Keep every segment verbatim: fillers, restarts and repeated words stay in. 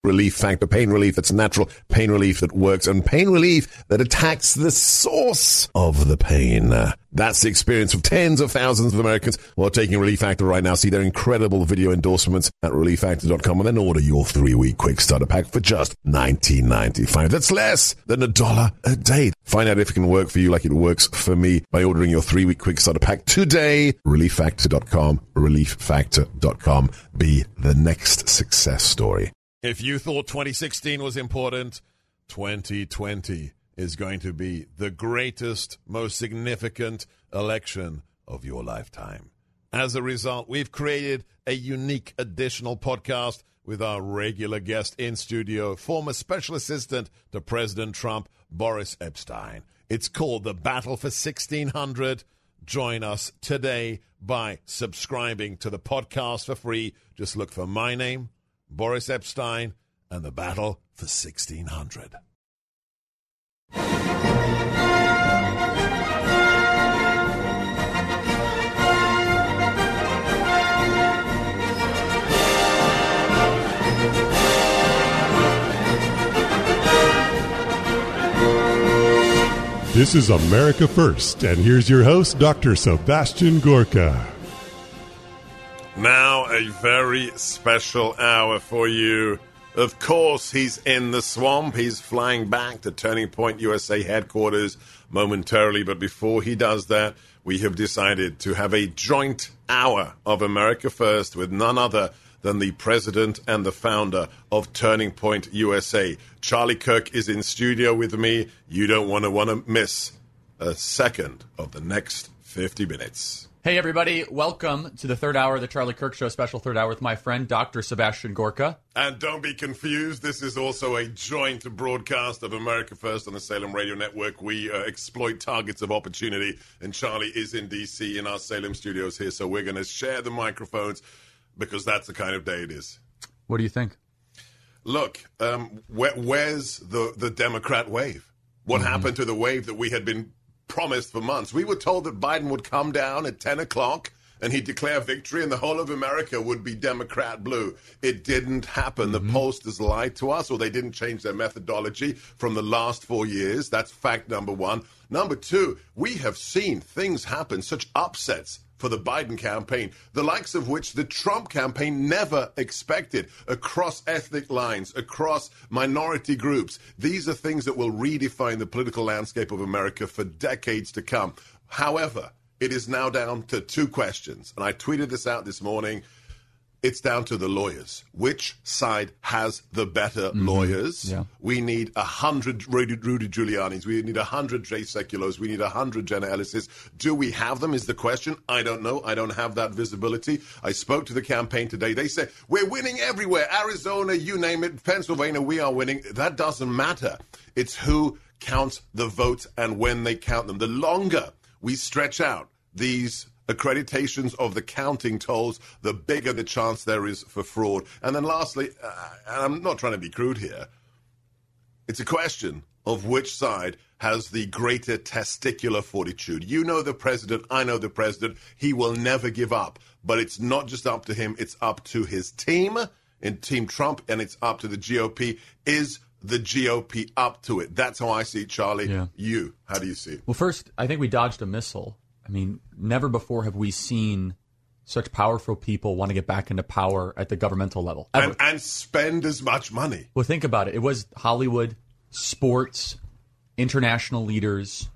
Relief Factor. Pain relief that's natural, pain relief that works, and pain relief that attacks the source of the pain. That's the experience of tens of thousands of Americans who are taking Relief Factor right now. See their incredible video endorsements at relief factor dot com and then order your three-week quick starter pack for just nineteen ninety-five. That's less than a dollar a day. Find out if it can work for you like it works for me by ordering your three-week quick starter pack today. relief factor dot com. relief factor dot com. Be the next success story. If you thought twenty sixteen was important, twenty twenty is going to be the greatest, most significant election of your lifetime. As a result, we've created a unique additional podcast with our regular guest in studio, former special assistant to President Trump, Boris Epshteyn. It's called The Battle for sixteen hundred. Join us today by subscribing to the podcast for free. Just look for my name, Boris Epshteyn, and The Battle for sixteen hundred. This is America First, and here's your host, Doctor Sebastian Gorka. Now a very special hour for you. Of course, he's in the swamp. He's flying back to Turning Point U S A headquarters momentarily. But before he does that, we have decided to have a joint hour of America First with none other than the president and the founder of Turning Point U S A. Charlie Kirk is in studio with me. You don't want to want to miss a second of the next fifty minutes. Hey, everybody. Welcome to the third hour of the Charlie Kirk Show, special third hour with my friend, Doctor Sebastian Gorka. And don't be confused. This is also a joint broadcast of America First on the Salem Radio Network. We uh, exploit targets of opportunity, and Charlie is in D C in our Salem studios here, so we're going to share the microphones because that's the kind of day it is. What do you think? Look, um, where, where's the, the Democrat wave? What mm-hmm. happened to the wave that we had been promised for months? We were told that Biden would come down at ten o'clock and he'd declare victory and the whole of America would be Democrat blue. It didn't happen. Mm-hmm. The pollsters lied to us, or they didn't change their methodology from the last four years. That's fact number one. Number two, we have seen things happen, such upsets for the Biden campaign, the likes of which the Trump campaign never expected, across ethnic lines, across minority groups. These are things that will redefine the political landscape of America for decades to come. However, it is now down to two questions, and I tweeted this out this morning. It's down to the lawyers. Which side has the better mm-hmm. lawyers? Yeah. We need a hundred Rudy, Rudy Giuliani's. We need a hundred Jay Sekulows. We need a hundred Jenna Ellis's. Do we have them is the question. I don't know. I don't have that visibility. I spoke to the campaign today. They said, we're winning everywhere. Arizona, you name it. Pennsylvania, we are winning. That doesn't matter. It's who counts the votes and when they count them. The longer we stretch out these accreditations of the counting tolls, the bigger the chance there is for fraud. And then lastly, uh, and I'm not trying to be crude here, it's a question of which side has the greater testicular fortitude. You know the president, I know the president. He will never give up. But it's not just up to him, it's up to his team, in Team Trump, and it's up to the G O P. Is the G O P up to it? That's how I see it, Charlie. Yeah. You, how do you see it? Well, first, I think we dodged a missile. I mean, never before have we seen such powerful people want to get back into power at the governmental level. And, and spend as much money. Well, think about it. It was Hollywood, sports, international leaders,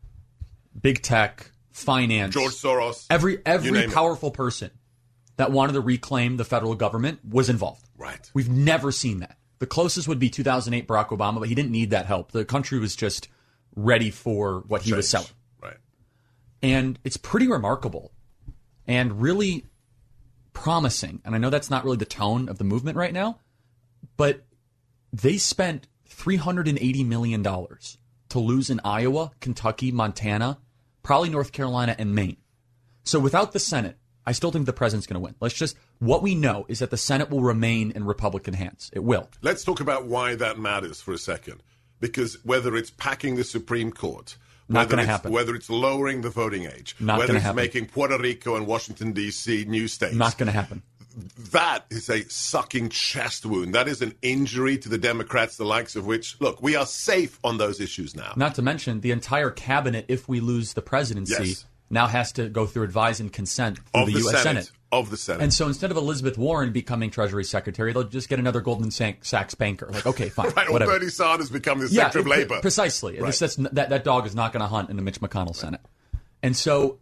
big tech, finance. George Soros. Every every powerful it. person that wanted to reclaim the federal government was involved. Right. We've never seen that. The closest would be two thousand eight Barack Obama, but he didn't need that help. The country was just ready for what he Change. was selling. Right. And it's pretty remarkable and really promising. And I know that's not really the tone of the movement right now, but they spent three hundred eighty million dollars to lose in Iowa, Kentucky, Montana, probably North Carolina, and Maine. So without the Senate, I still think the president's going to win. Let's just, what we know is that the Senate will remain in Republican hands. It will. Let's talk about why that matters for a second. Because whether it's packing the Supreme Court, Not going to happen. Whether it's lowering the voting age, Not whether it's happen. making Puerto Rico and Washington, D C new states. Not going to happen. that is a sucking chest wound. That is an injury to the Democrats, the likes of which, look, we are safe on those issues now. Not to mention the entire cabinet, if we lose the presidency, yes. now has to go through advise and consent through of the, the U S Senate. Senate. Of the Senate. And so instead of Elizabeth Warren becoming Treasury Secretary, they'll just get another Goldman Sachs banker. Like, okay, fine. right, or whatever. Bernie Sanders becoming the yeah, Secretary of Labor. Precisely. Right. That's, that, that dog is not going to hunt in the Mitch McConnell right. Senate. And so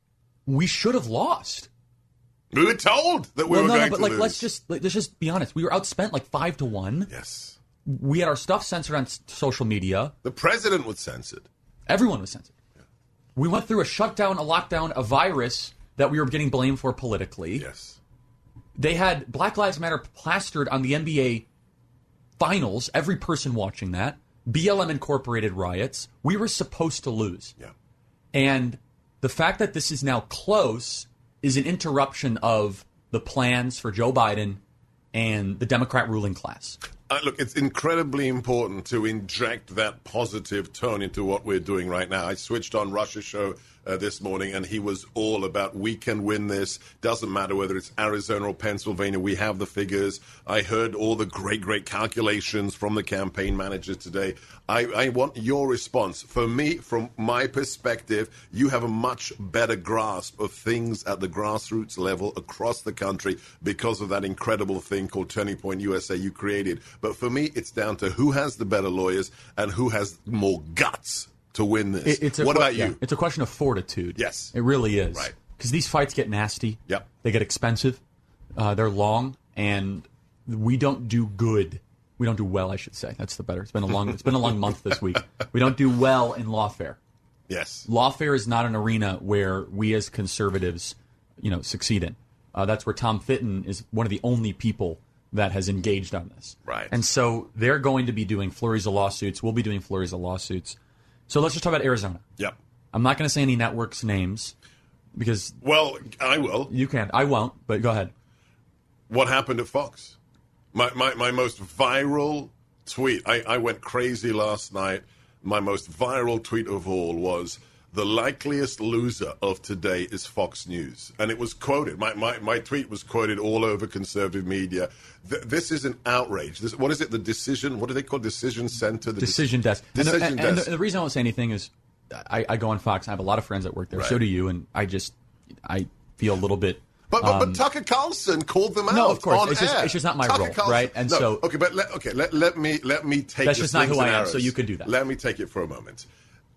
we should have lost. We were told that we well, were no, going no, but to like, lose. let's just let's just be honest. We were outspent like five to one. Yes. We had our stuff censored on s- social media. The president was censored. Everyone was censored. Yeah. We went through a shutdown, a lockdown, a virus that we were getting blamed for politically. Yes. They had Black Lives Matter plastered on the N B A finals. Every person watching that. B L M Incorporated riots. We were supposed to lose. Yeah. And the fact that this is now close is an interruption of the plans for Joe Biden and the Democrat ruling class. Uh, look, it's incredibly important to inject that positive tone into what we're doing right now. I switched on Rush's show uh, this morning, and he was all about we can win this. Doesn't matter whether it's Arizona or Pennsylvania. We have the figures. I heard all the great, great calculations from the campaign manager today. I, I want your response. For me, from my perspective, you have a much better grasp of things at the grassroots level across the country because of that incredible thing called Turning Point U S A you created. But for me, it's down to who has the better lawyers and who has more guts to win this. It, it's a what que- about you? yeah, it's a question of fortitude. Yes. It really is. Right. Because these fights get nasty. Yep. They get expensive. Uh, they're long. And we don't do good. We don't do well, I should say. That's the better. It's been a long, it's been a long month this week. We don't do well in lawfare. Yes. Lawfare is not an arena where we as conservatives, you know, succeed in. Uh, that's where Tom Fitton is one of the only people that has engaged on this. Right. And so they're going to be doing flurries of lawsuits. We'll be doing flurries of lawsuits. So let's just talk about Arizona. Yep. I'm not going to say any networks' names because Well, I will. you can't. I won't, but go ahead. What happened at Fox? My, my, my most viral tweet, I, I went crazy last night. My most viral tweet of all was, the likeliest loser of today is Fox News. And it was quoted. My, my, my tweet was quoted all over conservative media. Th- this is an outrage. This, what is it? The decision, what do they call Decision Center? The Decision de- desk. And, Decision the, and, desk. and the, the reason I won't say anything is I, I go on Fox. I have a lot of friends that work there. Right. So do you. And I just, I feel a little bit... But, but, um, but Tucker Carlson called them out. No, of course. On It's just- air. it's just not my Tucker role, Carlson- right? And no, so- okay, but let, okay, let, let me let me take. That's the just not slings who I and am, arrows. so you can do that. Let me take it for a moment.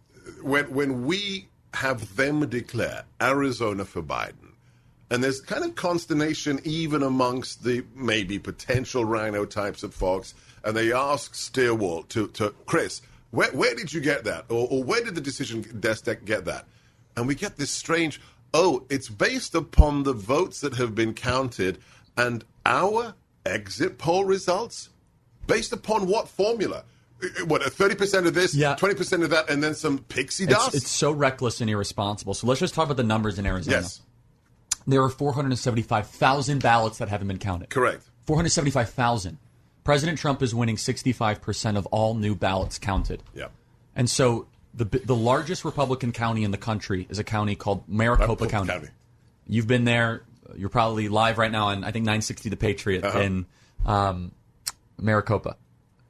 When when we have them declare Arizona for Biden, and there's kind of consternation even amongst the maybe potential rhino types at Fox, and they ask Steerwalt to to Chris, where where did you get that, or, or where did the decision desk get that? And we get this strange. Oh, it's based upon the votes that have been counted and our exit poll results? Based upon what formula? What, thirty percent of this, Yeah. twenty percent of that, and then some pixie dust? It's, it's so reckless and irresponsible. So let's just talk about the numbers in Arizona. Yes, There are four hundred seventy-five thousand ballots that haven't been counted. correct. four hundred seventy-five thousand. President Trump is winning sixty-five percent of all new ballots counted. Yeah. And so the the largest Republican county in the country is a county called Maricopa Maricopa County. County. You've been there. You're probably live right now on, I think, nine sixty The Patriot Uh-huh. in um, Maricopa.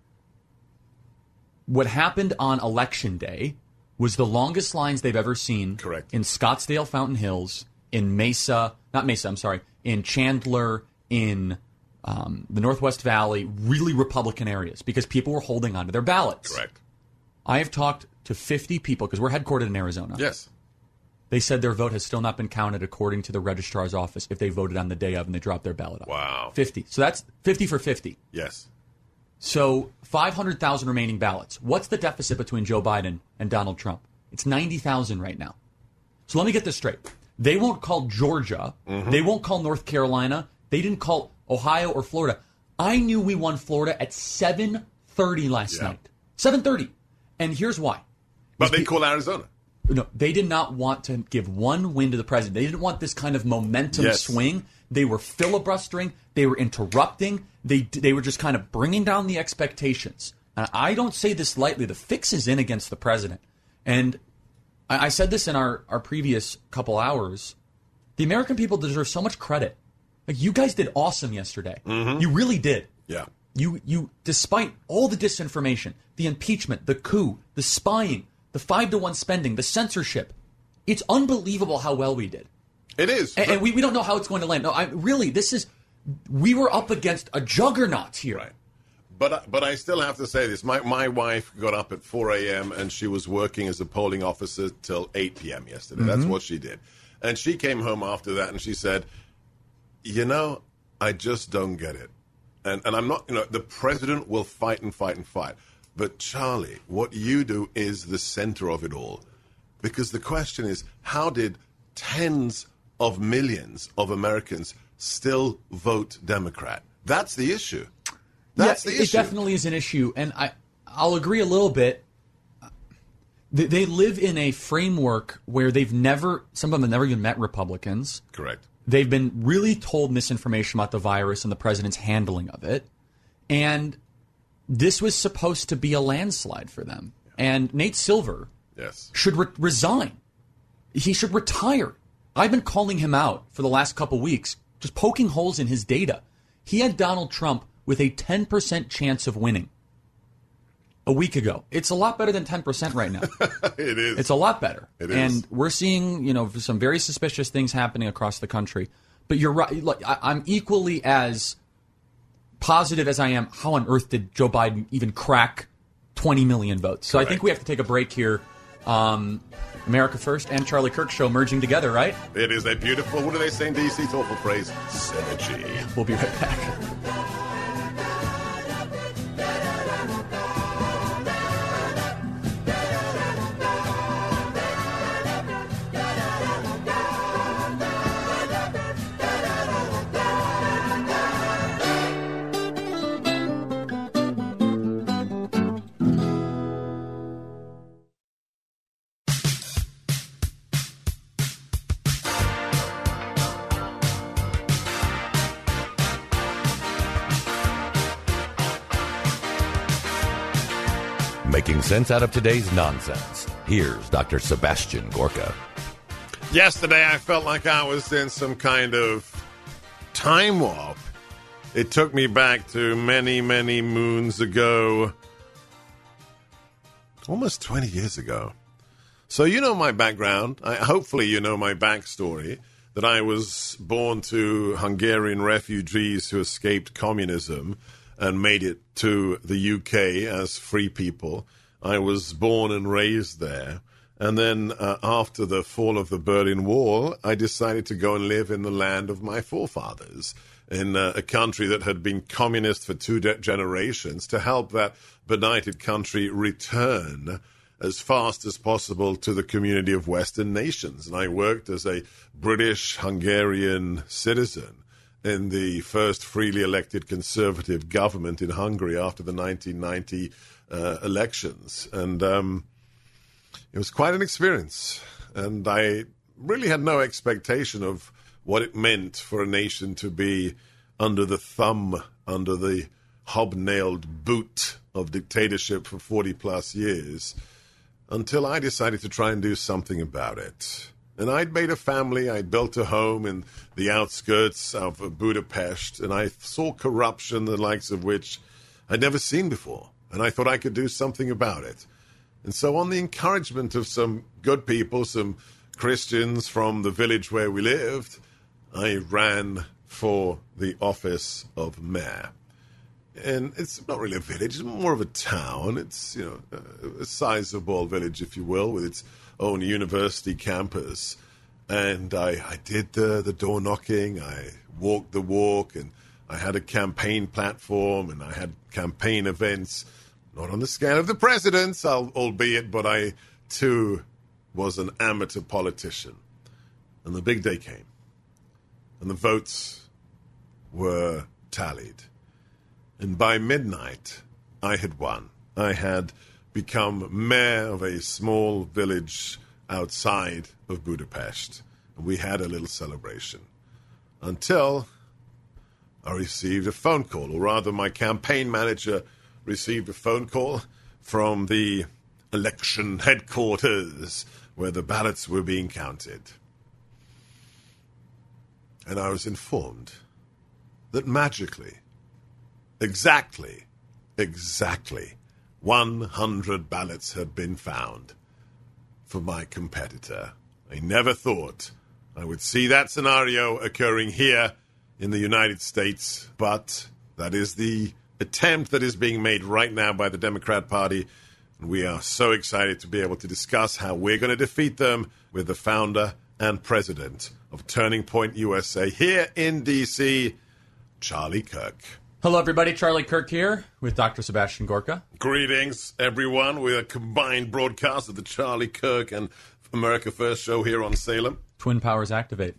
What happened on Election Day was the longest lines they've ever seen. Correct. In Scottsdale, Fountain Hills, in Mesa, not Mesa, I'm sorry, in Chandler, in um, the Northwest Valley, really Republican areas because people were holding on to their ballots. Correct. I have talked to fifty people because we're headquartered in Arizona. Yes. They said their vote has still not been counted according to the registrar's office if they voted on the day of and they dropped their ballot off. Wow. fifty. So that's fifty for fifty. Yes. So five hundred thousand remaining ballots. What's the deficit between Joe Biden and Donald Trump? It's ninety thousand right now. So let me get this straight. They won't call Georgia. Mm-hmm. They won't call North Carolina. They didn't call Ohio or Florida. I knew we won Florida at seven thirty last Yeah. night. seven thirty. And here's why. But they call Arizona. No, they did not want to give one win to the president. They didn't want this kind of momentum Yes. swing. They were filibustering. They were interrupting. They they were just kind of bringing down the expectations. And I don't say this lightly. The fix is in against the president. And I, I said this in our, our previous couple hours. The American people deserve so much credit Like, you guys did awesome yesterday. Mm-hmm. You really did. Yeah. You, you, despite all the disinformation, the impeachment, the coup, the spying, the five to one spending, the censorship, it's unbelievable how well we did. It is. And, and we, we don't know how it's going to land. No, I really, this is, we were up against a juggernaut here. Right. But but I still have to say this. My my wife got up at four a.m. and she was working as a polling officer till eight p.m. yesterday. Mm-hmm. That's what she did. And she came home after that and she said, you know, I just don't get it. And and I'm not, you know, the president will fight and fight and fight. But Charlie, what you do is the center of it all. Because the question is, how did tens of millions of Americans still vote Democrat? That's the issue. That's yeah, the it issue. definitely is an issue, and I, I'll agree a little bit. They, they live in a framework where they've never, some of them have never even met Republicans. Correct. They've been really told misinformation about the virus and the president's handling of it, and this was supposed to be a landslide for them. Yeah. And Nate Silver yes. should re- resign. He should retire. I've been calling him out for the last couple weeks, just poking holes in his data. He had Donald Trump with a ten percent chance of winning a week ago. It's a lot better than ten percent right now. It is. It's a lot better. It and is. We're seeing, you know, some very suspicious things happening across the country. But you're right. Look, I, I'm equally as positive as I am. How on earth did Joe Biden even crack twenty million votes? So Correct. I think we have to take a break here. Um, America First and Charlie Kirk Show merging together, right? It is a beautiful, what do they say in D C? Thoughtful phrase, synergy. We'll be right back. Making sense out of today's nonsense. Here's Doctor Sebastian Gorka. Yesterday, I felt like I was in some kind of time warp. It took me back to many, many moons ago. Almost twenty years ago. So you know my background. I, hopefully you know my backstory. That I was born to Hungarian refugees who escaped communism and made it to the U K as free people. I was born and raised there. And then uh, after the fall of the Berlin Wall, I decided to go and live in the land of my forefathers, in uh, a country that had been communist for two de- generations, to help that benighted country return as fast as possible to the community of Western nations. And I worked as a British-Hungarian citizen in the first freely elected conservative government in Hungary after the nineteen ninety uh, elections. And um, it was quite an experience. And I really had no expectation of what it meant for a nation to be under the thumb, under the hobnailed boot of dictatorship for forty plus years, until I decided to try and do something about it. And I'd made a family, I'd built a home in the outskirts of Budapest, and I saw corruption, the likes of which I'd never seen before. And I thought I could do something about it. And so on the encouragement of some good people, some Christians from the village where we lived, I ran for the office of mayor. And it's not really a village, it's more of a town. It's, you know, a sizable village, if you will, with its own university campus. And I, I did the, the door knocking, I walked the walk, and I had a campaign platform, and I had campaign events, not on the scale of the president's, albeit, but I, too, was an amateur politician. And the big day came, and the votes were tallied. And by midnight, I had won. I had become mayor of a small village outside of Budapest. And we had a little celebration. Until I received a phone call, or rather my campaign manager received a phone call from the election headquarters where the ballots were being counted. And I was informed that magically, exactly, exactly one hundred ballots had been found for my competitor. I never thought I would see that scenario occurring here in the United States, but that is the attempt that is being made right now by the Democrat Party. And we are so excited to be able to discuss how we're going to defeat them with the founder and president of Turning Point U S A here in D C, Charlie Kirk. Hello, everybody. Charlie Kirk here with Doctor Sebastian Gorka. Greetings, everyone. We're a combined broadcast of the Charlie Kirk and America First show here on Salem. Twin powers activate.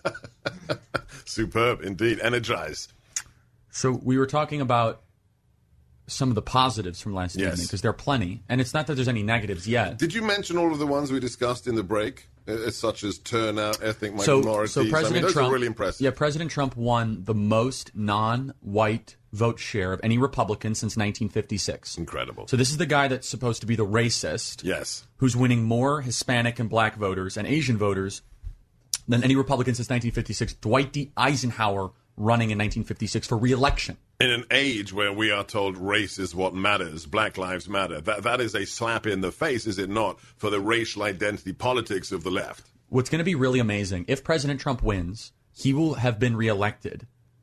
Superb, indeed. Energize. So we were talking about some of the positives from last Yes. evening, because there are plenty, and it's not that there's any negatives yet. Did you mention all of the ones we discussed in the break, uh, such as turnout, ethnic So, minorities? so I mean, President those Trump, are really impressive. yeah, President Trump won the most non-white vote share of any Republican since nineteen fifty-six. Incredible. So this is the guy that's supposed to be the racist, Yes. who's winning more Hispanic and black voters and Asian voters than any Republican since nineteen fifty-six. Dwight D. Eisenhower running in nineteen fifty-six for re-election. In an age where we are told race is what matters, Black Lives Matter, that that is a slap in the face, is it not, for the racial identity politics of the left? What's going to be really amazing, if President Trump wins, he will have been reelected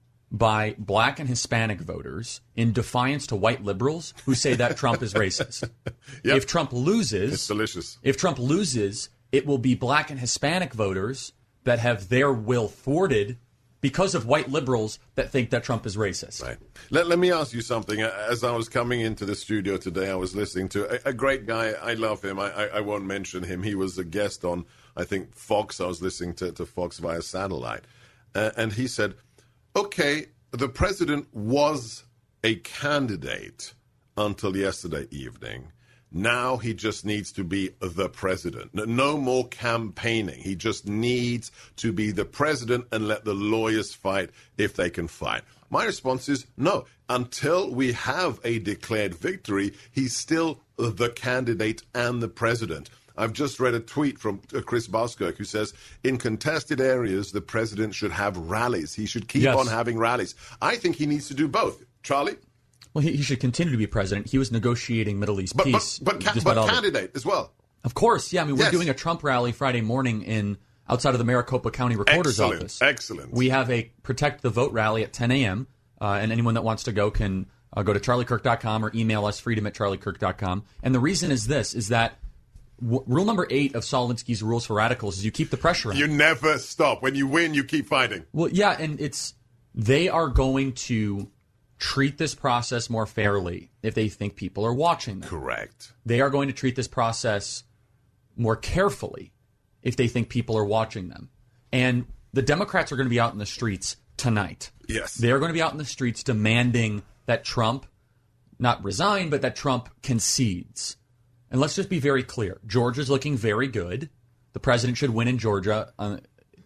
by black and Hispanic voters in defiance to white liberals who say that Trump is racist. Yep. If Trump loses, It's delicious. if Trump loses, it will be black and Hispanic voters that have their will thwarted because of white liberals that think that Trump is racist. Right. Let, let me ask you something. As I was coming into the studio today, I was listening to a, a great guy. I love him. I, I, I won't mention him. He was a guest on, I think, Fox. I was listening to, to Fox via satellite. Uh, and he said, okay, the president was a candidate until yesterday evening. Now he just needs to be the president. No more campaigning. He just needs to be the president and let the lawyers fight if they can fight. My response is no. Until we have a declared victory, he's still the candidate and the president. I've just read a tweet from Chris Buskirk who says, in contested areas, the president should have rallies. He should keep Yes. on having rallies. I think he needs to do both. Charlie? Well, he, he should continue to be president. He was negotiating Middle East But, peace. but, but, ca- despite but all the- candidate as well. Of course, yeah. I mean, we're Yes. doing a Trump rally Friday morning in outside of the Maricopa County Recorder's Excellent, office. excellent. We have a Protect the Vote rally at ten a.m., uh, and anyone that wants to go can uh, go to charlie kirk dot com or email us, freedom at charlie kirk dot com. And the reason is this, is that w- rule number eight of Saul Alinsky's Rules for Radicals is you keep the pressure on. You never stop. When you win, you keep fighting. Well, yeah, and it's they are going to treat this process more fairly if they think people are watching them. Correct. They are going to treat this process more carefully if they think people are watching them. And the Democrats are going to be out in the streets tonight. Yes. They're going to be out in the streets demanding that Trump not resign, but that Trump concedes. And let's just be very clear. Georgia's looking very good. The president should win in Georgia. Uh,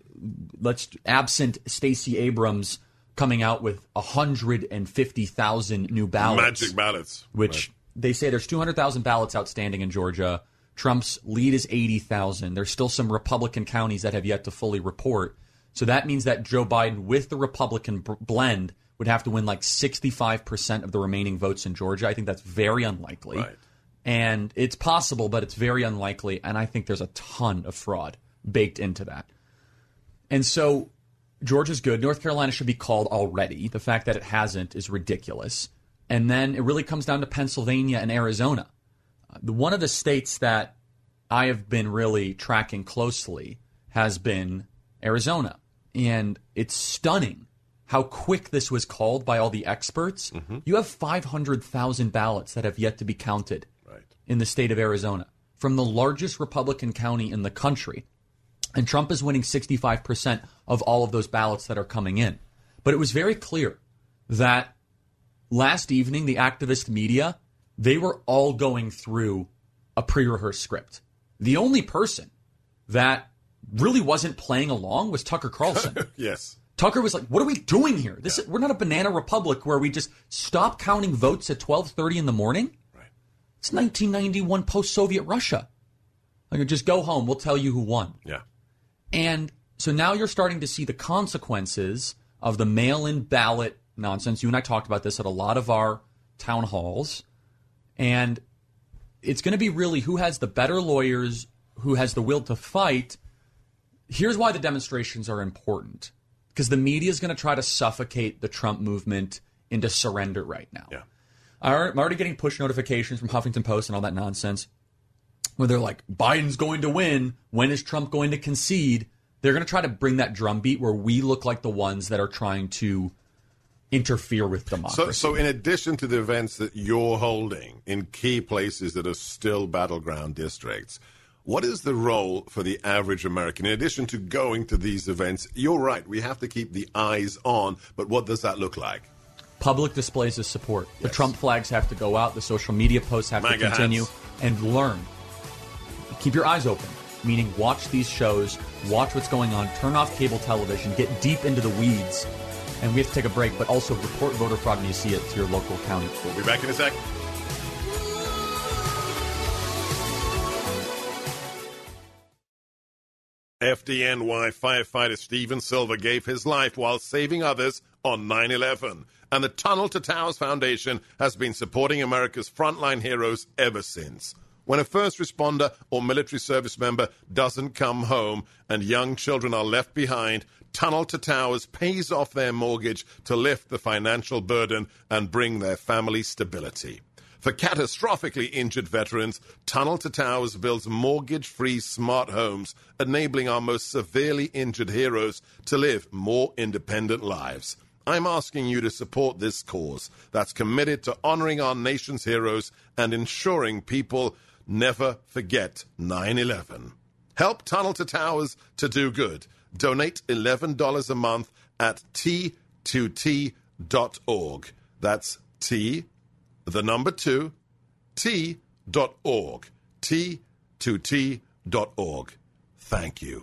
let's absent Stacey Abrams coming out with one hundred fifty thousand new ballots. Magic ballots. Which Right. they say there's two hundred thousand ballots outstanding in Georgia. Trump's lead is eighty thousand. There's still some Republican counties that have yet to fully report. So that means that Joe Biden, with the Republican b- blend, would have to win like sixty-five percent of the remaining votes in Georgia. I think that's very unlikely. Right. And it's possible, but it's very unlikely. And I think there's a ton of fraud baked into that. And so Georgia's good. North Carolina should be called already. The fact that it hasn't is ridiculous. And then it really comes down to Pennsylvania and Arizona. Uh, one of the states that I have been really tracking closely has been Arizona. And it's stunning how quick this was called by all the experts. Mm-hmm. You have five hundred thousand ballots that have yet to be counted Right. in the state of Arizona from the largest Republican county in the country. And Trump is winning sixty-five percent of all of those ballots that are coming in. But it was very clear that last evening, the activist media, they were all going through a pre-rehearsed script. The only person that really wasn't playing along was Tucker Carlson. Yes. Tucker was like, what are we doing here? This is, we're not a banana republic where we just stop counting votes at twelve thirty in the morning. Right. It's nineteen ninety-one post-Soviet Russia. Like, just go home. We'll tell you who won. Yeah. And so now you're starting to see the consequences of the mail-in ballot nonsense. You and I talked about this at a lot of our town halls. And it's going to be really who has the better lawyers, who has the will to fight. Here's why the demonstrations are important. Because the media is going to try to suffocate the Trump movement into surrender right now. Yeah. I'm already getting push notifications from Huffington Post and all that nonsense where they're like, Biden's going to win. When is Trump going to concede? They're going to try to bring that drumbeat where we look like the ones that are trying to interfere with democracy. So, so in addition to the events that you're holding in key places that are still battleground districts, what is the role for the average American? In addition to going to these events, you're right, we have to keep the eyes on, but what does that look like? Public displays of support. Yes. The Trump flags have to go out. The social media posts have MAGA to continue. hats. And learn. Keep your eyes open, meaning watch these shows, watch what's going on, turn off cable television, get deep into the weeds. And we have to take a break, but also report voter fraud when you see it to your local county. We'll be back in a sec. F D N Y firefighter Stephen Silver gave his life while saving others on nine eleven. And the Tunnel to Towers Foundation has been supporting America's frontline heroes ever since. When a first responder or military service member doesn't come home and young children are left behind, Tunnel to Towers pays off their mortgage to lift the financial burden and bring their family stability. For catastrophically injured veterans, Tunnel to Towers builds mortgage-free smart homes, enabling our most severely injured heroes to live more independent lives. I'm asking you to support this cause that's committed to honoring our nation's heroes and ensuring people never forget nine eleven. Help Tunnel to Towers to do good. Donate eleven dollars a month at T two T dot org. That's T, the number two, T dot org. T two T dot org. Thank you.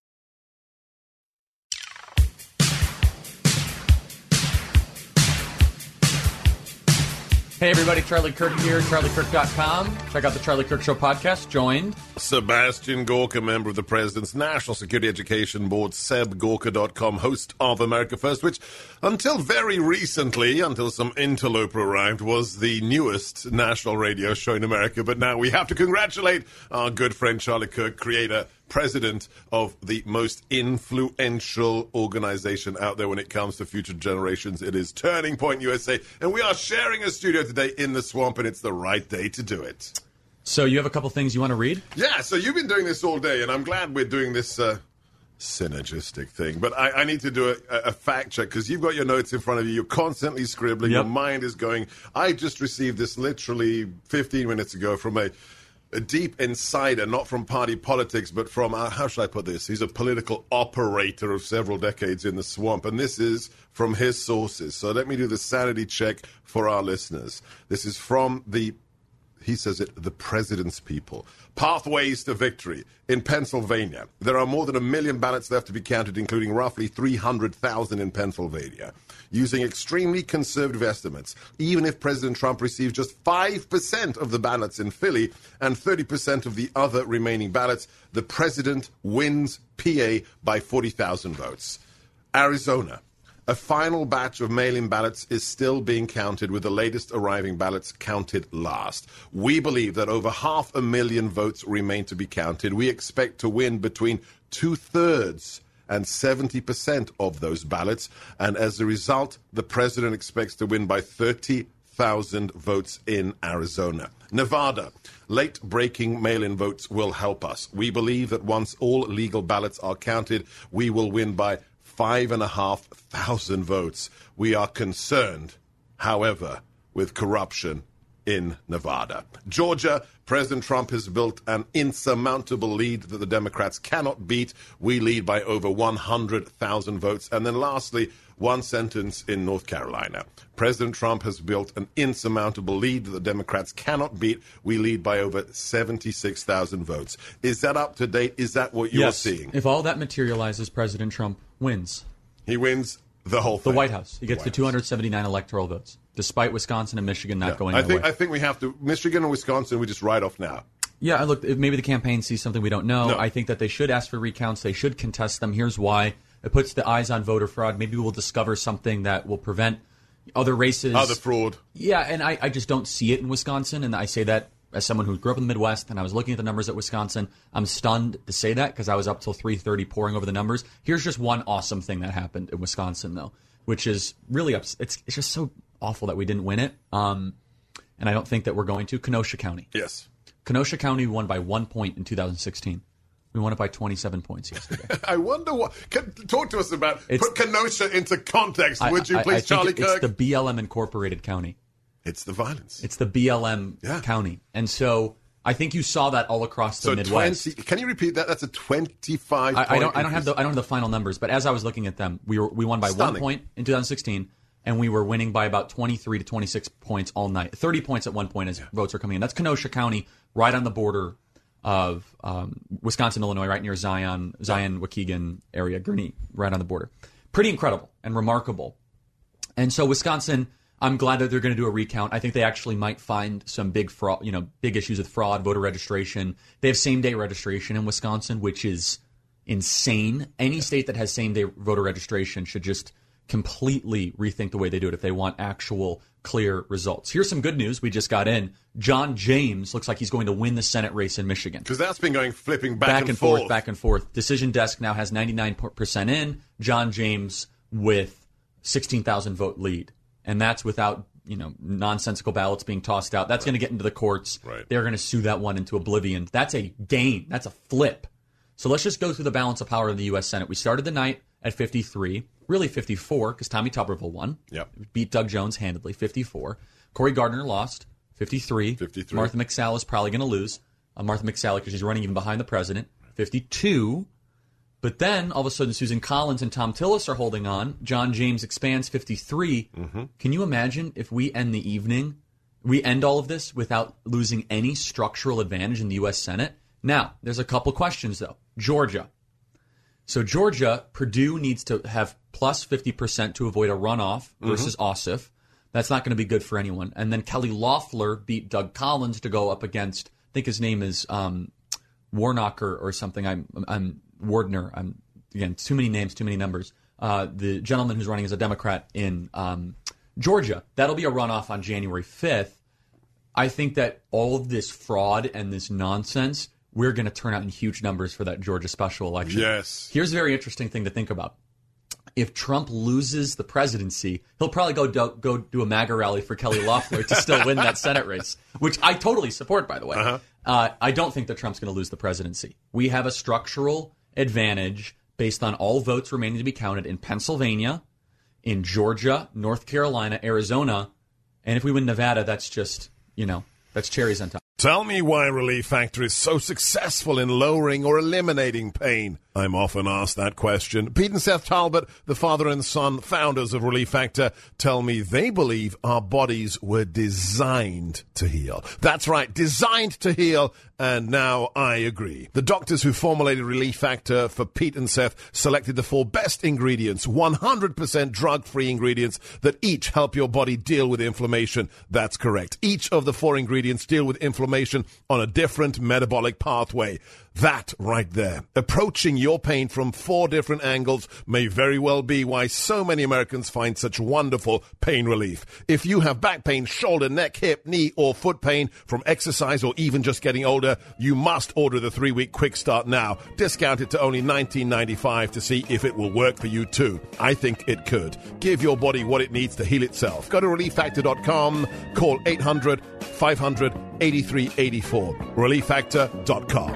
Hey, everybody, Charlie Kirk here, charlie kirk dot com. Check out the Charlie Kirk Show podcast. Joined Sebastian Gorka, member of the President's National Security Education Board, seb gorka dot com, host of America First, which until very recently, until some interloper arrived, was the newest national radio show in America. But now we have to congratulate our good friend Charlie Kirk, creator, president of the most influential organization out there when it comes to future generations. It is Turning Point U S A, and we are sharing a studio today in the swamp, and it's the right day to do it. So you have a couple things you want to read? Yeah, so you've been doing this all day, and I'm glad we're doing this uh, synergistic thing. But I, I need to do a, a fact check, because you've got your notes in front of you. You're constantly scribbling. Yep. Your mind is going. I just received this literally fifteen minutes ago from a, a deep insider, not from party politics, but from, uh, how should I put this? He's a political operator of several decades in the swamp, and this is from his sources. So let me do the sanity check for our listeners. This is from the He says it, the president's people. Pathways to victory. In Pennsylvania, there are more than a million ballots left to be counted, including roughly three hundred thousand in Pennsylvania. Using extremely conservative estimates, even if President Trump receives just five percent of the ballots in Philly and thirty percent of the other remaining ballots, the president wins P A by forty thousand votes. Arizona. A final batch of mail-in ballots is still being counted, with the latest arriving ballots counted last. We believe that over half a million votes remain to be counted. We expect to win between two-thirds and seventy percent of those ballots. And as a result, the president expects to win by thirty thousand votes in Arizona. Nevada. Late-breaking mail-in votes will help us. We believe that once all legal ballots are counted, we will win by five and a half thousand votes. We are concerned, however, with corruption in Nevada. Georgia, President Trump has built an insurmountable lead that the Democrats cannot beat. We lead by over one hundred thousand votes. And then lastly, one sentence in North Carolina. President Trump has built an insurmountable lead that the Democrats cannot beat. We lead by over seventy-six thousand votes. Is that up to date? Is that what you're yes. seeing? If all that materializes, President Trump wins. He wins the whole thing. The White House. He gets the, the two hundred seventy-nine electoral votes, despite Wisconsin and Michigan not yeah. going I their think way. I think we have to. Michigan and Wisconsin, we just write off now. Yeah, look, maybe the campaign sees something we don't know. No. I think that they should ask for recounts. They should contest them. Here's why. It puts the eyes on voter fraud. Maybe we'll discover something that will prevent other races. Other fraud. Yeah, and I, I just don't see it in Wisconsin, and I say that as someone who grew up in the Midwest, and I was looking at the numbers at Wisconsin. I'm stunned to say that because I was up till three thirty poring over the numbers. Here's just one awesome thing that happened in Wisconsin, though, which is really ups- it's it's just so awful that we didn't win it, um, and I don't think that we're going to. Kenosha County. Yes. Kenosha County won by one point in two thousand sixteen. We won it by twenty-seven points yesterday. I wonder what. Can, talk to us about. It's, put Kenosha into context, I, would you I, please, I think Charlie it's Kirk? the B L M Incorporated County. It's the violence. It's the B L M yeah. County, and so I think you saw that all across the so Midwest. twenty, can you repeat that? That's a twenty-five. I, I don't. point I don't have the. I don't have the final numbers, but as I was looking at them, we were we won by Stunning. one point in two thousand sixteen, and we were winning by about twenty-three to twenty-six points all night. thirty points at one point as yeah. votes are coming in. That's Kenosha County, right on the border of um, Wisconsin, Illinois, right near Zion, Zion, Waukegan area, Gurnee, right on the border. Pretty incredible and remarkable. And so Wisconsin, I'm glad that they're going to do a recount. I think they actually might find some big fraud, you know, big issues with fraud, voter registration. They have same-day registration in Wisconsin, which is insane. Any yeah. state that has same-day voter registration should just completely rethink the way they do it if they want actual clear results. Here's some good news we just got in. John James looks like he's going to win the Senate race in Michigan. Because that's been going flipping back, back and, and forth. forth. Back and forth. Decision Desk now has ninety-nine percent in. John James with sixteen thousand vote lead. And that's without, you know, nonsensical ballots being tossed out. That's right. going to get into the courts. Right. They're going to sue that one into oblivion. That's a gain. That's a flip. So let's just go through the balance of power in the U S Senate. We started the night at fifty-three, really fifty-four, because Tommy Tuberville won. Yep. Beat Doug Jones handedly, fifty-four. Cory Gardner lost, fifty-three. fifty-three. Martha McSally is probably going to lose. Uh, Martha McSally, because she's running even behind the president, fifty-two. But then, all of a sudden, Susan Collins and Tom Tillis are holding on. John James expands, fifty-three. Mm-hmm. Can you imagine if we end the evening, we end all of this without losing any structural advantage in the U S Senate? Now, there's a couple questions, though. Georgia. So Georgia, Purdue needs to have plus fifty percent to avoid a runoff versus mm-hmm. Ossoff. That's not going to be good for anyone. And then Kelly Loeffler beat Doug Collins to go up against, I think his name is um, Warnocker or something. I'm, I'm Wardner. I'm again too many names, too many numbers. Uh, the gentleman who's running as a Democrat in um, Georgia. That'll be a runoff on January fifth. I think that all of this fraud and this nonsense, we're going to turn out in huge numbers for that Georgia special election. Yes. Here's a very interesting thing to think about. If Trump loses the presidency, he'll probably go do, go do a MAGA rally for Kelly Loeffler to still win that Senate race, which I totally support, by the way. Uh-huh. Uh, I don't think that Trump's going to lose the presidency. We have a structural advantage based on all votes remaining to be counted in Pennsylvania, in Georgia, North Carolina, Arizona, and if we win Nevada, that's just, you know, that's cherries on top. Tell me why Relief Factor is so successful in lowering or eliminating pain. I'm often asked that question. Pete and Seth Talbot, the father and son founders of Relief Factor, tell me they believe our bodies were designed to heal. That's right, designed to heal, and now I agree. The doctors who formulated Relief Factor for Pete and Seth selected the four best ingredients, one hundred percent drug-free ingredients that each help your body deal with inflammation. That's correct. Each of the four ingredients deal with inflammation on a different metabolic pathway. That right there, approaching your pain from four different angles, may very well be why so many Americans find such wonderful pain relief. If you have back pain, shoulder, neck, hip, knee, or foot pain from exercise or even just getting older, you must order the three-week quick start now. Discount it to only nineteen ninety-five to see if it will work for you too. I think it could. Give your body what it needs to heal itself. Go to relief factor dot com, call eight hundred, five hundred, eighty-three eighty-four, relief factor dot com.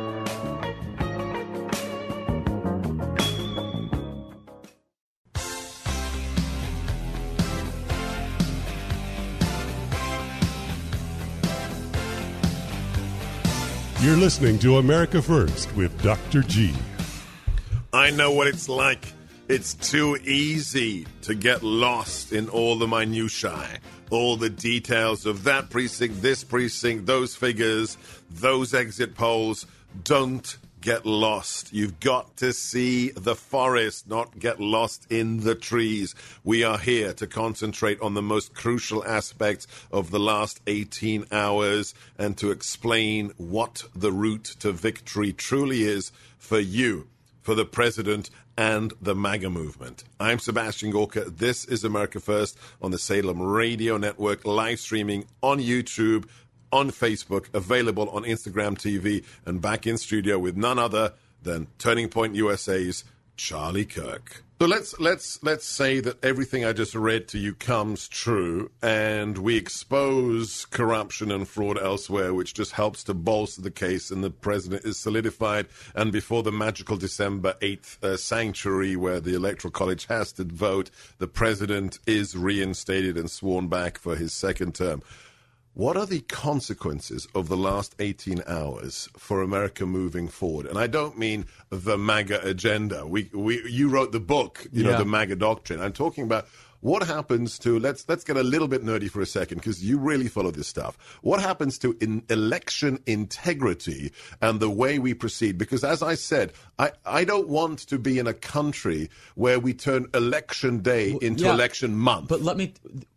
You're listening to America First with Doctor G. I know what it's like. It's too easy to get lost in all the minutiae, all the details of that precinct, this precinct, those figures, those exit polls. Don't get lost. You've got to see the forest, not get lost in the trees. We are here to concentrate on the most crucial aspects of the last eighteen hours and to explain what the route to victory truly is for you. for the president and the MAGA movement. I'm Sebastian Gorka. This is America First on the Salem Radio Network, live streaming on YouTube, on Facebook, available on Instagram T V, and back in studio with none other than Turning Point U S A's Charlie Kirk. So let's let's let's say that everything I just read to you comes true, and we expose corruption and fraud elsewhere, which just helps to bolster the case, and the president is solidified. And before the magical December eighth uh, sanctuary, where the Electoral College has to vote, the president is reinstated and sworn back for his second term. What are the consequences of the last eighteen hours for America moving forward? And I don't mean the MAGA agenda. We, we, you wrote the book, you yeah. know, the MAGA doctrine. I'm talking about what happens to, let's let's get a little bit nerdy for a second, because you really follow this stuff. What happens to in election integrity and the way we proceed? Because as I said, I, I don't want to be in a country where we turn election day well, into yeah, election month. But let me...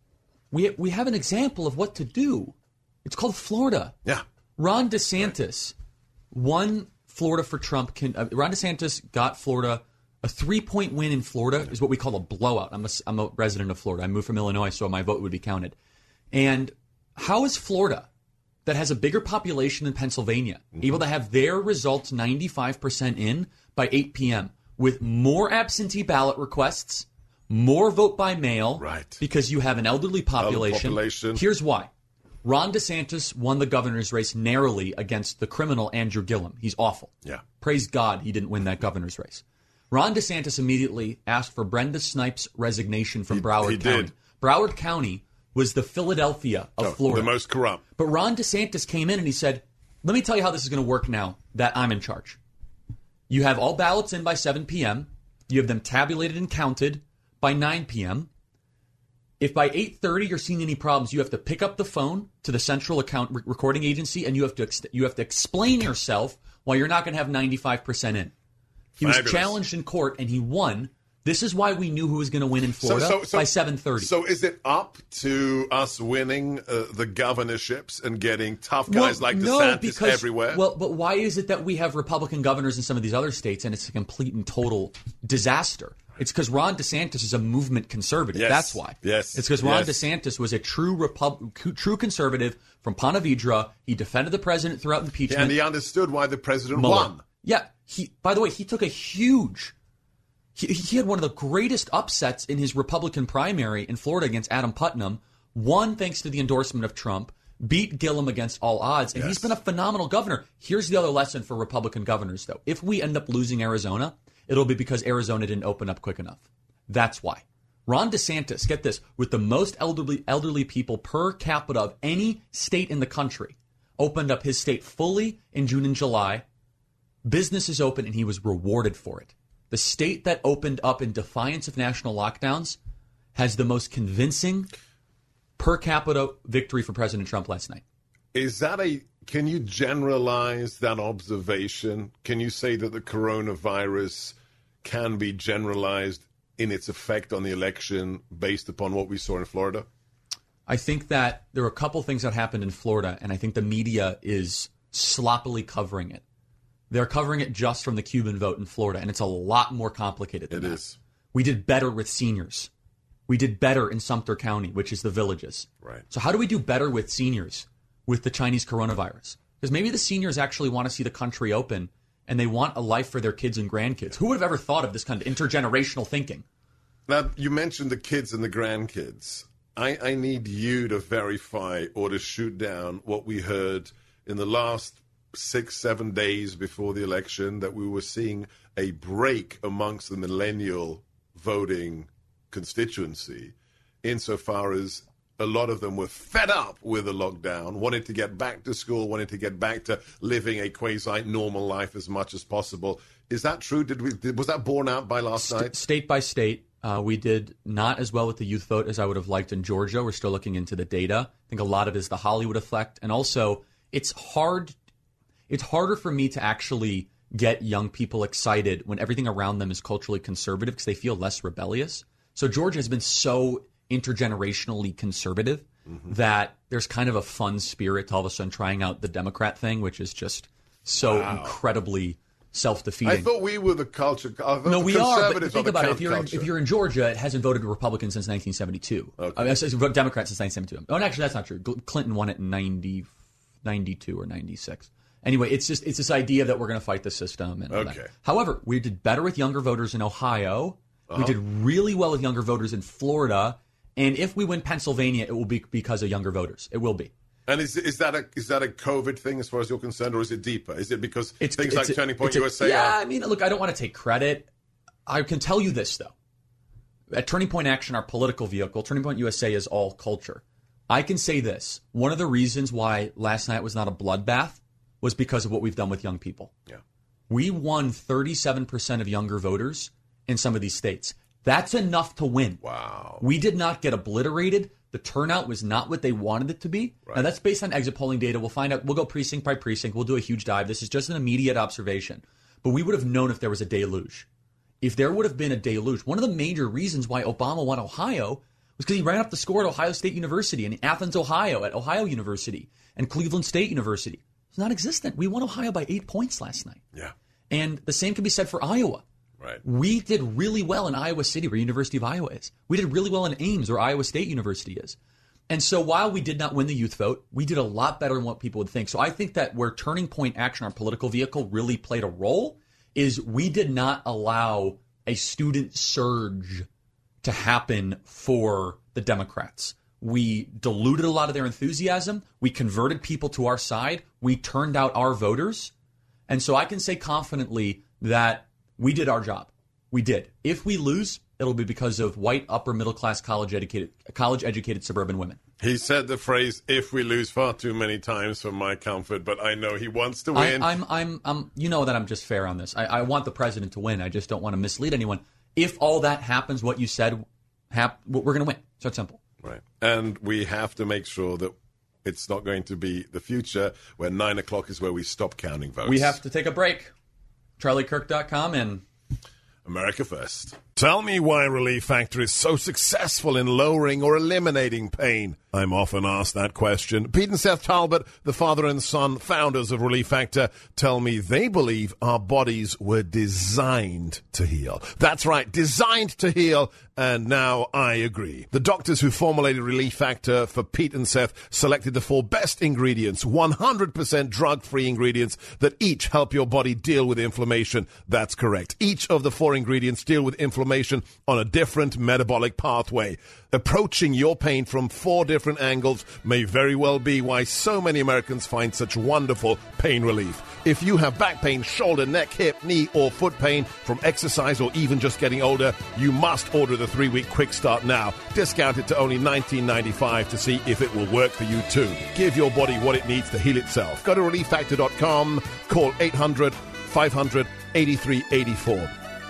We we have an example of what to do. It's called Florida. Yeah. Ron DeSantis won Florida for Trump. Can, uh, Ron DeSantis got Florida. A three-point win in Florida is what we call a blowout. I'm a, I'm a resident of Florida. I moved from Illinois, so my vote would be counted. And how is Florida, that has a bigger population than Pennsylvania, mm-hmm. able to have their results ninety-five percent in by eight p.m. with more absentee ballot requests, more vote by mail, right? Because you have an elderly population. population. Here's why. Ron DeSantis won the governor's race narrowly against the criminal Andrew Gillum. He's awful. Yeah. Praise God he didn't win that governor's race. Ron DeSantis immediately asked for Brenda Snipes' resignation from he, Broward he County. Did. Broward County was the Philadelphia of oh, Florida. The most corrupt. But Ron DeSantis came in and he said, let me tell you how this is going to work now that I'm in charge. You have all ballots in by seven p.m. You have them tabulated and counted by nine p.m. If by eight thirty you're seeing any problems, you have to pick up the phone to the central account re- recording agency, and you have to ex- you have to explain yourself why you're not going to have ninety-five percent in. He Fabulous. was challenged in court, and he won. This is why we knew who was going to win in Florida so, so, so, by seven thirty. So is it up to us winning uh, the governorships and getting tough guys well, like no, DeSantis because, everywhere? Well, but why is it that we have Republican governors in some of these other states, and it's a complete and total disaster? It's because Ron DeSantis is a movement conservative. Yes. That's why. Yes. It's because Ron yes. DeSantis was a true Repub- true conservative from Ponte Vedra. He defended the president throughout impeachment. Yeah, and he understood why the president Mueller. won. Yeah. He. By the way, he took a huge... He, he had one of the greatest upsets in his Republican primary in Florida against Adam Putnam. Won thanks to the endorsement of Trump. Beat Gillum against all odds. And yes. he's been a phenomenal governor. Here's the other lesson for Republican governors, though. If we end up losing Arizona... it'll be because Arizona didn't open up quick enough. That's why. Ron DeSantis, get this, with the most elderly elderly people per capita of any state in the country, opened up his state fully in June and July. Businesses open, and he was rewarded for it. The state that opened up in defiance of national lockdowns has the most convincing per capita victory for President Trump last night. Is that a... Can you generalize that observation? Can you say that the coronavirus can be generalized in its effect on the election based upon what we saw in Florida? I think that there are a couple things that happened in Florida, and I think the media is sloppily covering it. They're covering it just from the Cuban vote in Florida, and it's a lot more complicated than it that. Is. We did better with seniors. We did better in Sumter County, which is the villages. Right. So how do we do better with seniors with the Chinese coronavirus? Because maybe the seniors actually want to see the country open, and they want a life for their kids and grandkids. Who would have ever thought of this kind of intergenerational thinking? Now, you mentioned the kids and the grandkids. I, I need you to verify or to shoot down what we heard in the last six, seven days before the election, that we were seeing a break amongst the millennial voting constituency, insofar as a lot of them were fed up with the lockdown, wanted to get back to school, wanted to get back to living a quasi-normal life as much as possible. Is that true? Did we? Did, was that borne out by last St- night? State by state, uh, we did not as well with the youth vote as I would have liked in Georgia. We're still looking into the data. I think a lot of it is the Hollywood effect. And also, it's hard. It's harder for me to actually get young people excited when everything around them is culturally conservative because they feel less rebellious. So Georgia has been so intergenerationally conservative mm-hmm. that there's kind of a fun spirit to all of a sudden trying out the Democrat thing, which is just so wow. incredibly self-defeating. I thought we were the culture. I thought No, the we are. But conservatives think are the about it. If you're in, counterculture. if you're in Georgia, it hasn't voted Republican since nineteen seventy-two. Okay. I mean, it's voted Democrat since nineteen seventy-two. Oh, and actually, that's not true. Gl- Clinton won it in ninety, ninety-two or ninety-six. Anyway, it's just it's this idea that we're going to fight the system. And all Okay. that. However, we did better with younger voters in Ohio. Uh-huh. We did really well with younger voters in Florida. And if we win Pennsylvania, it will be because of younger voters. It will be. And is is that a is that a COVID thing as far as you're concerned, or is it deeper? Is it because It's, things it's like a- Turning Point it's a- U S A Yeah, are? I mean, look, I don't want to take credit. I can tell you this, though. At Turning Point Action, our political vehicle, Turning Point U S A is all culture. I can say this. One of the reasons why last night was not a bloodbath was because of what we've done with young people. Yeah. We won thirty-seven percent of younger voters in some of these states. That's enough to win. Wow. We did not get obliterated. The turnout was not what they wanted it to be. Right. And that's based on exit polling data. We'll find out. We'll go precinct by precinct. We'll do a huge dive. This is just an immediate observation. But we would have known if there was a deluge. If there would have been a deluge. One of the major reasons why Obama won Ohio was because he ran up the score at Ohio State University and Athens, Ohio, at Ohio University and Cleveland State University. It's non-existent. We won Ohio by eight points last night. Yeah. And the same can be said for Iowa. Right. We did really well in Iowa City, where University of Iowa is. We did really well in Ames, where Iowa State University is. And so while we did not win the youth vote, we did a lot better than what people would think. So I think that where Turning Point Action, our political vehicle, really played a role is we did not allow a student surge to happen for the Democrats. We diluted a lot of their enthusiasm. We converted people to our side. We turned out our voters. And so I can say confidently that we did our job. We did. If we lose, it'll be because of white, upper middle class, college educated, college educated suburban women. He said the phrase "if we lose" far too many times for my comfort, but I know he wants to I, win. I'm, I'm, I'm. You know that I'm just fair on this. I, I want the president to win. I just don't want to mislead anyone. If all that happens, what you said, hap- we're going to win. So it's simple. Right. And we have to make sure that it's not going to be the future where nine o'clock is where we stop counting votes. We have to take a break. charlie kirk dot com and America First. Tell me why Relief Factor is so successful in lowering or eliminating pain. I'm often asked that question. Pete and Seth Talbot, the father and son founders of Relief Factor, tell me they believe our bodies were designed to heal. That's right, designed to heal, and now I agree. The doctors who formulated Relief Factor for Pete and Seth selected the four best ingredients, one hundred percent drug-free ingredients that each help your body deal with inflammation. That's correct. Each of the four ingredients deal with inflammation on a different metabolic pathway. Approaching your pain from four different angles may very well be why so many Americans find such wonderful pain relief. If you have back pain, shoulder, neck, hip, knee, or foot pain from exercise or even just getting older, you must order the three-week quick start now. Discounted to only nineteen ninety-five dollars to see if it will work for you too. Give your body what it needs to heal itself. Go to relief factor dot com, call eight hundred, five hundred, eighty-three eighty-four.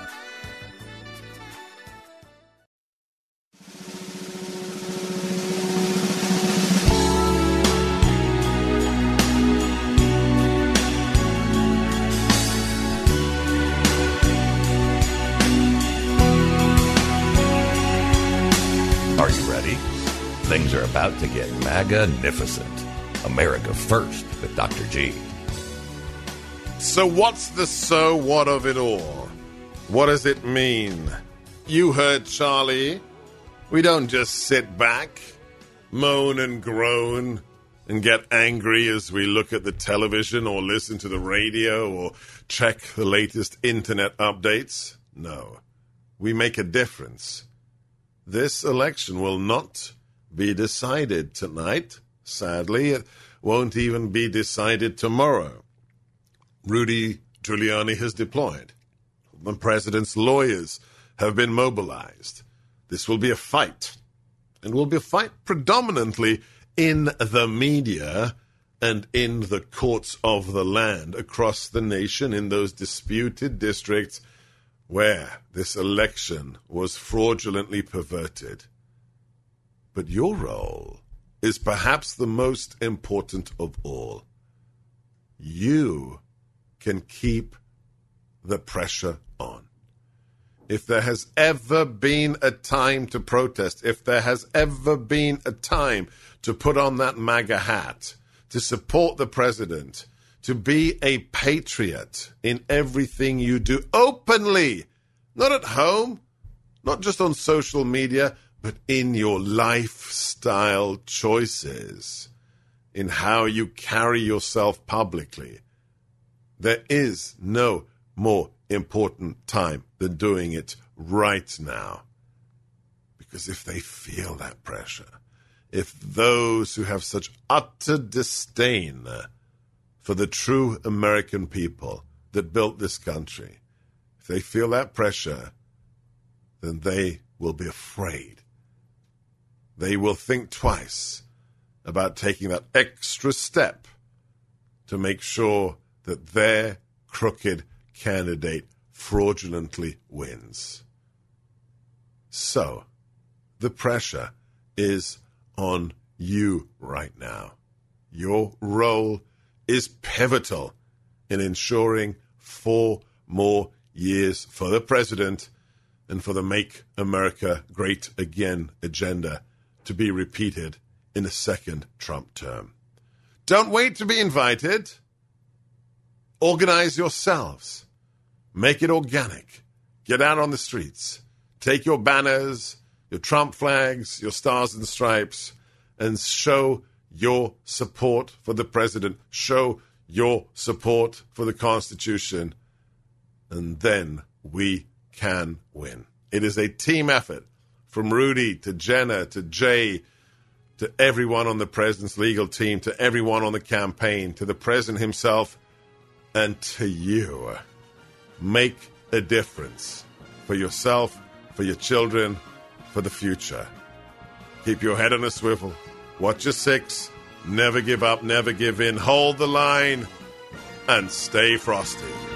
Are you ready? Things are about to get magnificent. America First with Doctor G. So what's the so what of it all? What does it mean? You heard Charlie. We don't just sit back, moan and groan, and get angry as we look at the television or listen to the radio or check the latest internet updates. No, we make a difference. This election will not be decided tonight. Sadly, it won't even be decided tomorrow. Rudy Giuliani has deployed. The president's lawyers have been mobilized. This will be a fight, and will be a fight predominantly in the media and in the courts of the land across the nation in those disputed districts where this election was fraudulently perverted. But your role is perhaps the most important of all. You can keep the pressure on. If there has ever been a time to protest, if there has ever been a time to put on that MAGA hat, to support the president, to be a patriot in everything you do openly, not at home, not just on social media, but in your lifestyle choices, in how you carry yourself publicly. There is no more important time than doing it right now. Because if they feel that pressure, if those who have such utter disdain for the true American people that built this country, if they feel that pressure, then they will be afraid. They will think twice about taking that extra step to make sure that their crooked candidate fraudulently wins. So, the pressure is on you right now. Your role is pivotal in ensuring four more years for the president and for the Make America Great Again agenda to be repeated in a second Trump term. Don't wait to be invited. Organize yourselves. Make it organic. Get out on the streets. Take your banners, your Trump flags, your stars and stripes, and show your support for the president. Show your support for the Constitution. And then we can win. It is a team effort from Rudy to Jenna to Jay to everyone on the president's legal team, to everyone on the campaign, to the president himself, and to you. Make a difference for yourself, for your children, for the future. Keep your head on a swivel. Watch your six. Never give up, never give in. Hold the line and stay frosty.